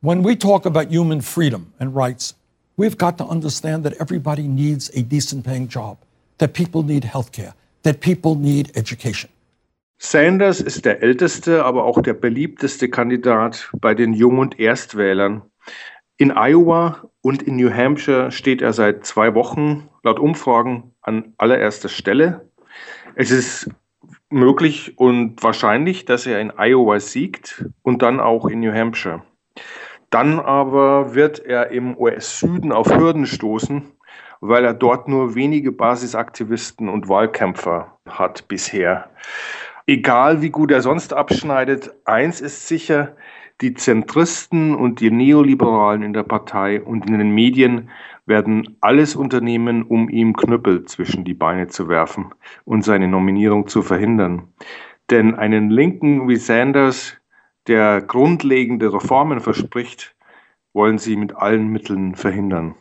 When we talk about human freedom and rights, we've got to understand that everybody needs a decent paying job, that people need healthcare, that people need education. Sanders ist der älteste, aber auch der beliebteste Kandidat bei den Jung- und Erstwählern. In Iowa und in New Hampshire steht er seit 2 Wochen laut Umfragen an allererster Stelle. Es ist möglich und wahrscheinlich, dass er in Iowa siegt und dann auch in New Hampshire. Dann aber wird er im US-Süden auf Hürden stoßen, weil er dort nur wenige Basisaktivisten und Wahlkämpfer hat bisher. Egal wie gut er sonst abschneidet, eins ist sicher: Die Zentristen und die Neoliberalen in der Partei und in den Medien werden alles unternehmen, um ihm Knüppel zwischen die Beine zu werfen und seine Nominierung zu verhindern. Denn einen Linken wie Sanders, der grundlegende Reformen verspricht, wollen sie mit allen Mitteln verhindern.